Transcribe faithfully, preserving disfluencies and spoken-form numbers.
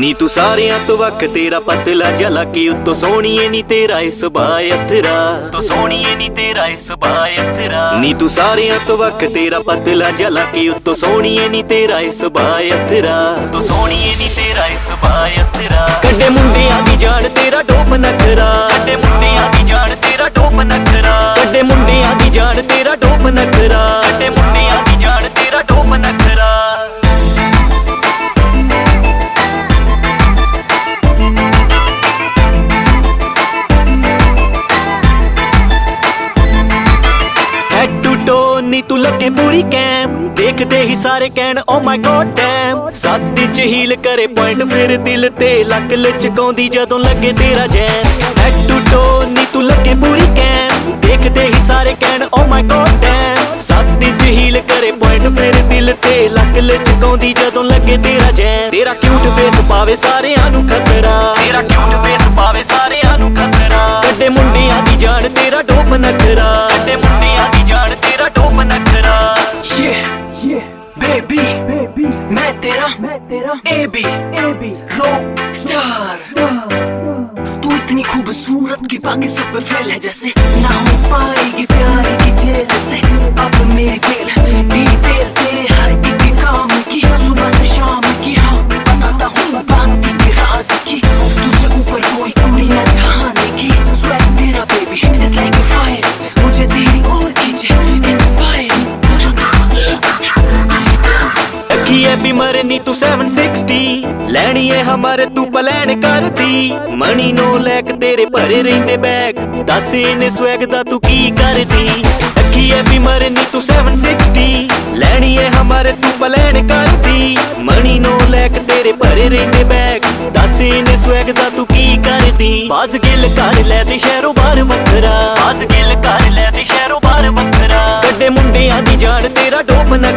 ਨੀ ਤੂੰ ਸਾਰਿਆਂ ਤੋਂ ਵੱਖ ਤੇਰਾ ਪਤਲਾ ਜਲਾ ਕਿ ਉੱਤੋਂ ਸੋਹਣੀਏ ਨੀ ਤੇਰਾ ਇਹ ਸੁਭਾਅ ਅਥਰਾ ਤੂੰ ਸੋਹਣੀਏ ਨੀ ਤੇਰਾ ਇਹ ਸੁਭਾਅ ਅਥਰਾ ਨੀ ਤੂੰ ਸਾਰਿਆਂ ਤੋਂ ਵੱਖ ਤੇਰਾ ਪਤਲਾ ਜਲਾ ਕਿ ਉੱਤੋਂ ਸੋਹਣੀਏ ਨੀ ਤੇਰਾ ਇਹ ਸੁਭਾਅ ਅਥਰਾ ਤੂੰ ਸੋਹਣੀਏ ਨੀ ਤੇਰਾ ਇਹ ਸੁਭਾਅ ਅਥਰਾ ਕੱਡੇ ਮੁੰਡਿਆਂ ਦੀ ਜਾਨ ਤੇਰਾ ਡੋਪ ਨਖਰਾ ਕੱਡੇ ਮੁੰਡਿਆਂ ਦੀ ਜਾਨ ਤੇਰਾ ਡੋਪ ਨਖਰਾ ਕੱਡੇ ਮੁੰਡਿਆਂ ਦੀ ਜਾਨ ਤੇਰਾ ਡੋਪ ਨਖਰਾ ਕੱਡੇ ਮੁੰਡਿਆਂ ਦੀ ਜਾਨ ਤੇਰਾ ਡੋਪ ਨਖਰਾ ਨੀ ਤੂੰ ਲੱਗੇ ਪੂਰੀ ਕੈਮ ਦੇਖਦੇ ਹੀ ਸਾਰੇ ਕਹਿਣ ਓ ਮਾਈ ਗॉड ਡੈਮ ਸੱਤ ਇੰਚ ਹੀਲ ਕਰੇ ਪੁਆਇੰਟ ਫਿਰ ਦਿਲ ਤੇ ਲੱਕ ਲਚਕਾਉਂਦੀ ਜਦੋਂ ਲੱਗੇ ਤੇਰਾ ਜੈਮ ਹੈਡ ਟੂ ਟੋ ਨੀ ਤੂੰ ਲੱਗੇ ਪੂਰੀ ਕੈਮ ਦੇਖਦੇ ਹੀ ਸਾਰੇ ਕਹਿਣ ਓ ਮਾਈ ਗॉड ਡੈਮ ਸੱਤ ਇੰਚ ਹੀਲ ਕਰੇ ਪੁਆਇੰਟ ਫਿਰ ਦਿਲ ਤੇ ਲੱਕ ਲਚਕਾਉਂਦੀ ਜਦੋਂ ਲੱਗੇ ਤੇਰਾ ਜੈਮ ਤੇਰਾ ਕਿਊਟ ਫੇਸ ਪਾਵੇ ਸਾਰਿਆਂ ਨੂੰ ਖਤਰਾ ਤੇਰਾ ਕਿਊਟ ਫੇਸ ਪਾਵੇ ਸਾਰਿਆਂ ਨੂੰ ਖਤਰਾ ਕੱਡੇ ਮੁੰਡਿਆਂ ਦੀ ਜਾਨ ਤੇਰਾ ਡੋਪ ਨਖਰਾ ਕੱਡੇ ਮੁੰਡਿਆਂ ਦੀ ਜਾਨ ਤੇਰਾ ਡੋਪ नखरा yeah, yeah, baby, baby, मैं तेरा, मैं तेरा, A B, A B, rock star. तू इतनी खूबसूरत कि बाकी सब पे फेल है जैसे ना हो पाएगी प्यार की जेल से अब मेरी बेल डिटेल तेरे हर एक काम की सुबह से शाम की हाँ बताता हूँ बात की राज की तुझे ऊपर कोई कुड़ी ना चाहने की स्वैग तेरा baby is like a fire मुझे तेरी ओर खींचे है बीमार नी तू सेवन सिक्सटी ਲੈਣੀ ਏ ਹਮਾਰੇ ਤੂੰ ਪਲਾਨ ਕਰਦੀ ਮਣੀ ਨੋ ਲੈਕ ਤੇਰੇ ਭਰੇ ਰਹਿੰਦੇ ਬੈਗ ਦੱਸ ਇਹਨੇ ਸਵੈਗ ਦਾ ਤੂੰ ਕੀ ਕਰਦੀ ਅੱਖੀ ਏ बीमार ਨੀ ਤੂੰ सेवन सिक्सटी ਲੈਣੀ ਏ ਹਮਾਰੇ ਤੂੰ ਪਲਾਨ ਕਰਦੀ ਮਣੀ ਨੋ ਲੈਕ ਤੇਰੇ ਭਰੇ ਰਹਿੰਦੇ ਬੈਗ ਦੱਸ ਇਹਨੇ ਸਵੈਗ ਦਾ ਤੂੰ ਕੀ ਕਰਦੀ ਬਾਜ਼ ਗਿਲ ਕਰ ਲੈ ਤੇ ਸ਼ਹਿਰੋਂ ਬਾਹਰ ਵੱਖਰਾ ਬਾਜ਼ ਗਿਲ ਕਰ ਲੈ ਤੇ ਸ਼ਹਿਰੋਂ ਬਾਹਰ ਵੱਖਰਾ ਕੱਡੇ ਮੁੰਡਿਆਂ ਦੀ ਜਾਨ ਤੇਰਾ ਡੋਪ